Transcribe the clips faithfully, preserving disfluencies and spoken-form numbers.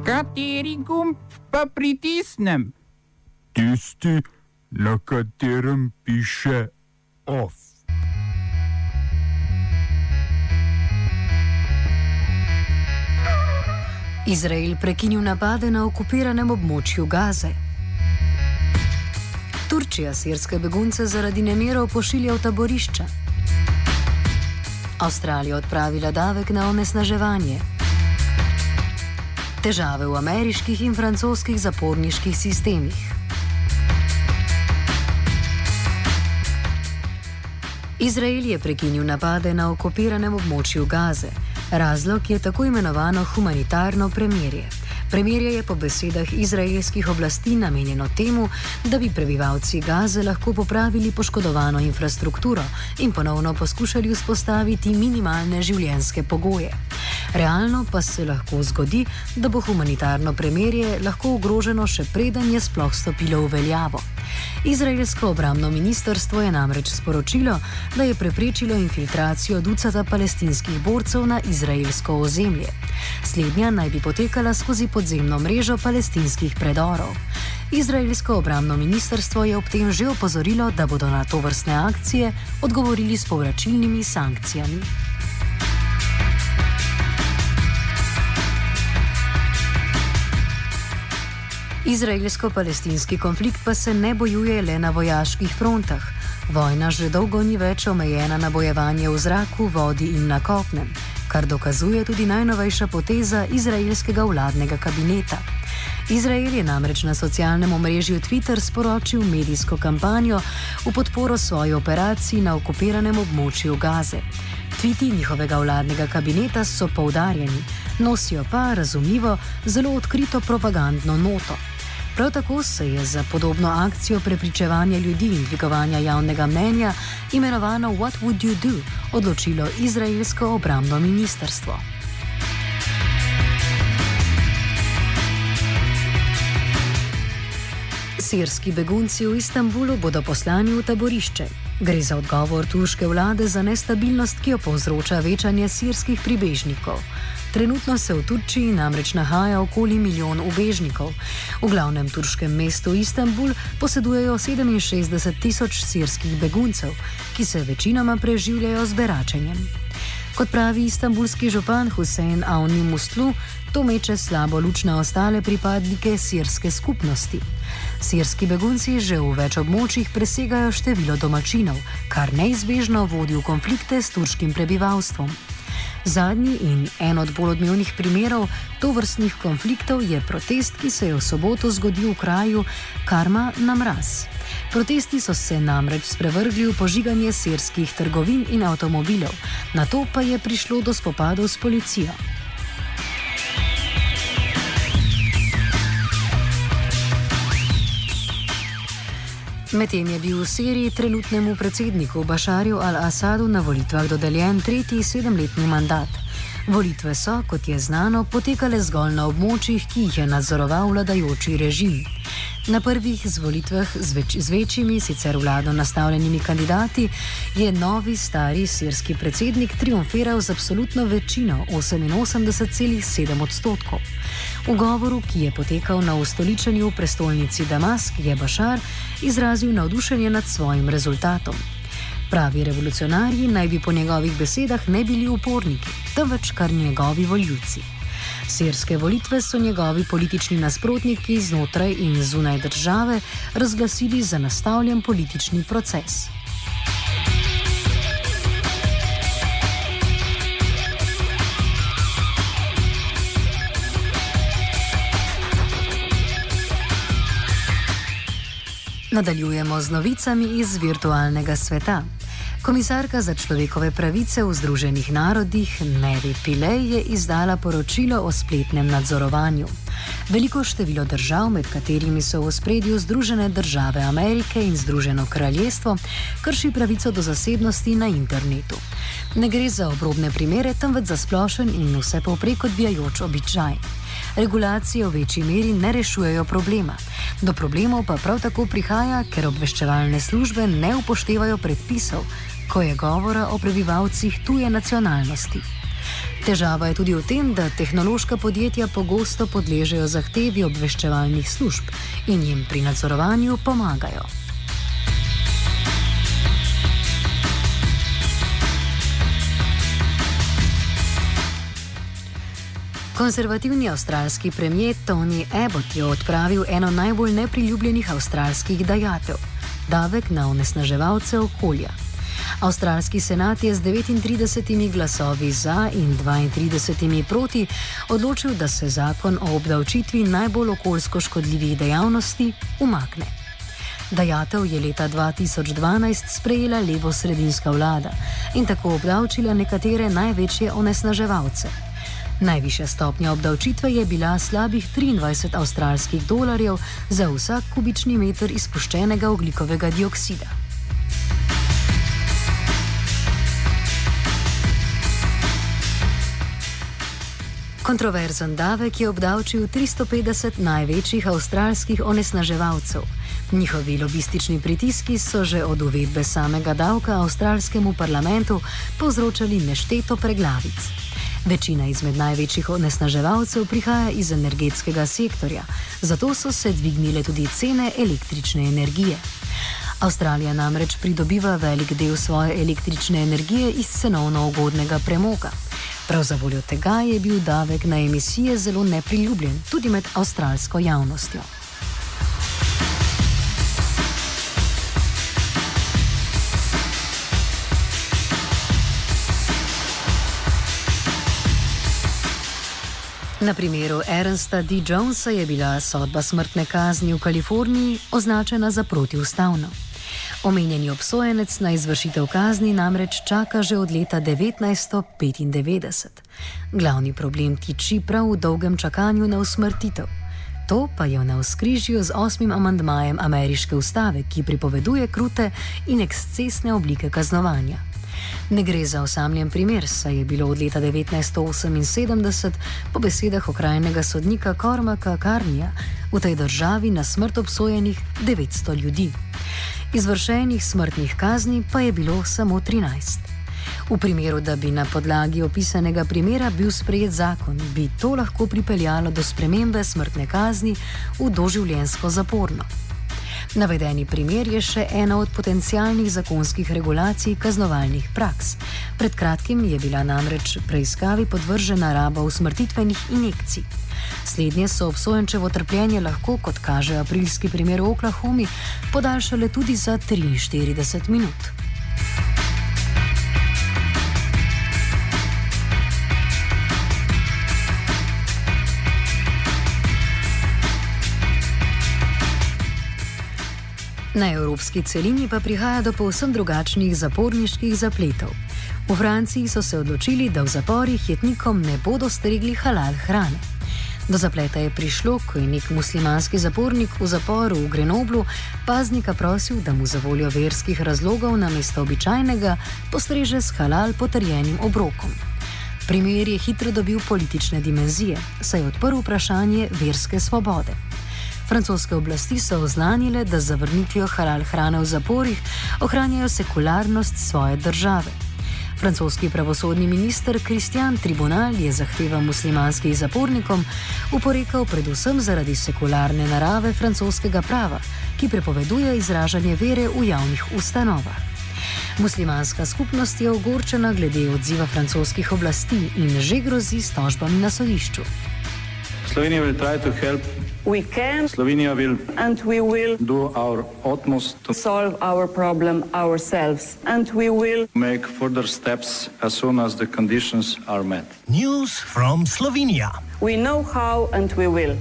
Kateri gumb pa pritisnem? Tisti, na katerem piše OF. Izrael prekinil napade na okupiranem območju Gaze. Turčija sirske begunce zaradi nemirov pošilja v taborišča. Avstralija odpravila davek na onesnaževanje. Težave v ameriških in francoskih zaporniških sistemih. Izrael je prekinil napade na okupiranem območju Gaze. Razlog je tako imenovano humanitarno premirje. Premirje je po besedah izraelskih oblasti namenjeno temu, da bi prebivalci Gaze lahko popravili poškodovano infrastrukturo in ponovno poskušali vzpostaviti minimalne življenjske pogoje. Realno pa se lahko zgodi, da bo humanitarno premirje lahko ogroženo še preden je sploh stopilo v veljavo. Izraelsko obrambno ministrstvo je namreč sporočilo, da je preprečilo infiltracijo ducata palestinskih borcev na izraelsko ozemlje. Slednja naj bi potekala skozi podzemno mrežo palestinskih predorov. Izraelsko obrambno ministrstvo je ob tem že opozorilo, da bodo na tovrstne akcije odgovorili s povračilnimi sankcijami. Izraelsko-palestinski konflikt pa se ne bojuje le na vojaških frontah. Vojna že dolgo ni več omejena na bojevanje v zraku, vodi in na kopnem, kar dokazuje tudi najnovejša poteza izraelskega vladnega kabineta. Izrael je namreč na socialnem omrežju Twitter sporočil medijsko kampanjo v podporo svoji operaciji na okupiranem območju Gaze. Tviti njihovega vladnega kabineta so poudarjeni, nosijo pa, razumljivo, zelo odkrito propagandno noto. Prav tako se je za podobno akcijo prepričevanja ljudi in dvigovanja javnega mnenja, imenovano What Would You Do, odločilo izraelsko obrambno ministrstvo. Sirski begunci v Istanbulu bodo poslani v taborišče. Gre za odgovor turške vlade za nestabilnost, ki jo povzroča večanje sirskih pribežnikov. Trenutno se v Turčiji namreč nahaja okoli milijon ubežnikov. V glavnem turškem mestu Istanbul posedujejo sedeminšestdeset tisoč sirskih beguncev, ki se večinoma preživljajo z beračenjem. Kot pravi istanbulski župan Husein Avni Muslu, to meče slabo luč na ostale pripadnike sirske skupnosti. Sirski begunci že v več območjih presegajo število domačinov, kar neizbežno vodi v konflikte s turškim prebivalstvom. Zadnji in en od bolj odmevnih primerov tovrstnih konfliktov je protest, ki se je v soboto zgodil v kraju Karma na Mraz. Protesti so se namreč sprevrgli v požiganje sirskih trgovin in avtomobilov, nato pa je prišlo do spopadov s policijo. Medtem je bil v Siriji trenutnemu predsedniku Bašarju al-Asadu na volitvah dodeljen tretji sedemletni mandat. Volitve so, kot je znano, potekale zgolj na območjih, ki jih je nadzoroval vladajoči režim. Na prvih zvolitvah z, več, z večjimi, sicer vlado nastavljenimi kandidati, je novi stari sirski predsednik triumfiral z absolutno večino oseminosemdeset celih sedem odstotkov. V govoru, ki je potekal na ustoličenju v prestolnici Damask, je Bašar izrazil navdušenje nad svojim rezultatom. Pravi revolucionarji naj bi po njegovih besedah ne bili uporniki, temveč kar njegovi volivci. Sirske volitve so njegovi politični nasprotniki znotraj in zunaj države razglasili za nastavljen politični proces. Nadaljujemo z novicami iz virtualnega sveta. Komisarka za človekove pravice v Združenih narodih Nevi Pillay je izdala poročilo o spletnem nadzorovanju. Veliko število držav, med katerimi so v ospredju Združene države Amerike in Združeno kraljestvo, krši pravico do zasebnosti na internetu. Ne gre za obrobne primere, temveč za splošen in vse povprek odvijajoč običaj. Regulacije v večji meri ne rešujejo problema. Do problemov pa prav tako prihaja, ker obveščevalne službe ne upoštevajo predpisov, ko je govora o prebivalcih tuje nacionalnosti. Težava je tudi v tem, da tehnološka podjetja pogosto podležejo zahtevi obveščevalnih služb in jim pri nadzorovanju pomagajo. Konservativni avstralski premier Tony Abbott je odpravil eno najbolj nepriljubljenih avstralskih dajatev – davek na onesnaževalce okolja. Avstralski senat je z devetintridesetimi glasovi za in dvaintridesetimi proti odločil, da se zakon o obdavčitvi najbolj okoljsko škodljivih dejavnosti umakne. Dajatev je leta dva tisoč dvanajst sprejela levo-sredinska vlada in tako obdavčila nekatere največje onesnaževalce. Najvišja stopnja obdavčitve je bila slabih triindvajset avstralskih dolarjev za vsak kubični meter izpuščenega ogljikovega dioksida. Kontroverzen davek je obdavčil tristo petdeset največjih avstralskih onesnaževalcev. Njihovi lobistični pritiski so že od uvedbe samega davka avstralskemu parlamentu povzročali nešteto preglavic. Večina izmed največjih onesnaževalcev prihaja iz energetskega sektorja, zato so se dvignile tudi cene električne energije. Avstralija namreč pridobiva velik del svoje električne energije iz cenovno ugodnega premoga. Prav zavoljo tega je bil davek na emisije zelo nepriljubljen tudi med avstralsko javnostjo. Na primeru Ernsta D. Jonesa je bila sodba smrtne kazni v Kaliforniji označena za protiustavno. Omenjeni obsojenec na izvršitev kazni namreč čaka že od leta devetnajststo petindevetdeset. Glavni problem tiči prav v dolgem čakanju na usmrtitev. To pa je v navzkrižju z osmim amandmajem ameriške ustave, ki pripoveduje krute in ekscesne oblike kaznovanja. Ne gre za osamljen primer, saj je bilo od leta devetnajststo oseminsedemdeset po besedah okrajnega sodnika Cormaca Carneya v tej državi na smrt obsojenih devetsto ljudi. Izvršenih smrtnih kazni pa je bilo samo trinajst. V primeru, da bi na podlagi opisanega primera bil sprejet zakon, bi to lahko pripeljalo do spremembe smrtne kazni v doživljenjsko zaporno. Navedeni primer je še ena od potencialnih zakonskih regulacij kaznovalnih praks. Pred kratkim je bila namreč preiskavi podvržena raba usmrtitvenih injekcij. Slednje so obsojenčevo trpljenje lahko, kot kaže aprilski primer v Oklahomi, podaljšale tudi za triinštirideset minut. Na evropski celini pa prihaja do povsem drugačnih zaporniških zapletov. V Franciji so se odločili, da v zaporih jetnikom ne bodo stregli halal hrane. Do zapleta je prišlo, ko je nek muslimanski zapornik v zaporu v Grenoblu paznika prosil, da mu za voljo verskih razlogov namesto običajnega postreže s halal potrjenim obrokom. Primer je hitro dobil politične dimenzije, saj je odprl vprašanje verske svobode. Francoske oblasti so oznanile, da z zavrnitvijo halal hrane v zaporih ohranjajo sekularnost svoje države. Francoski pravosodni minister Christian Tribunal je zahteval muslimanskih zapornikom oporekal predvsem zaradi sekularne narave francoskega prava, ki prepoveduje izražanje vere v javnih ustanovah. Muslimanska skupnost je ogorčena glede odziva francoskih oblasti in že grozi s tožbami na sodišču. Slovenija will try to help. We can. Slovenija will. And we will. Do our utmost to solve our problem ourselves. And we will. Make further steps as soon as the conditions are met. News from Slovenia. We know how and we will.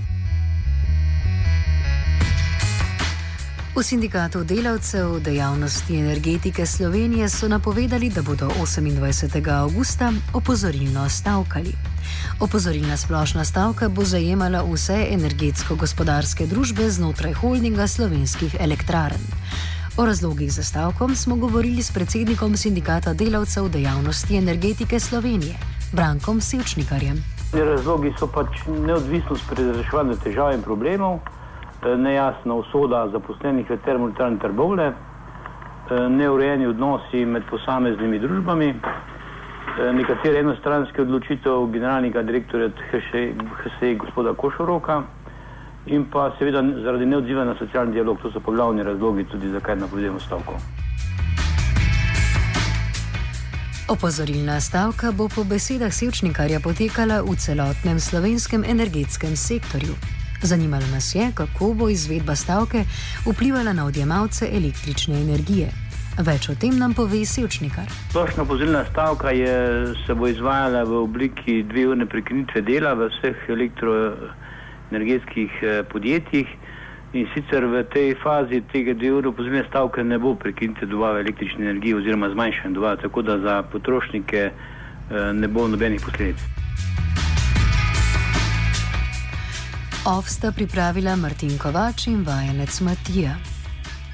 V sindikatu delavcev dejavnosti energetike Slovenije so napovedali, da bodo osemindvajsetega avgusta opozorilno stavkali. Opozorilna splošna stavka bo zajemala vse energetsko-gospodarske družbe znotraj holdinga slovenskih elektrarn. O razlogih za stavkom smo govorili s predsednikom sindikata delavcev dejavnosti energetike Slovenije, Brankom Sevčnikarjem. Razlogi so pač neodvisnost pri reševanju težav in problemov, nejasna usoda zaposlenih v Termoelektrarni Trbovlje, neurejeni odnosi med posameznimi družbami nekatere enostranske odločitev generalnega direktorja H S E gospoda Košoroka in pa seveda zaradi neodziva na socialni dialog. To so pa glavni razlogi tudi, zakaj napovedujemo stavko. Opozorilna stavka bo po besedah Sevčnikarja potekala v celotnem slovenskem energetskem sektorju. Zanimalo nas je, kako bo izvedba stavke vplivala na odjemalce električne energije. Več o tem nam pove Sevčnikar. Splošna opozorilna stavka je, se bo izvajala v obliki dveurne prekinitve dela v vseh elektroenergetskih podjetjih. In sicer v tej fazi tega dveurne opozorilne stavke ne bo prekinitve dobave električne energije oziroma zmanjšanje dobave, tako da za potrošnike ne bo nobenih posledic. Off sta pripravila Martin Kovač in vajenec Matija.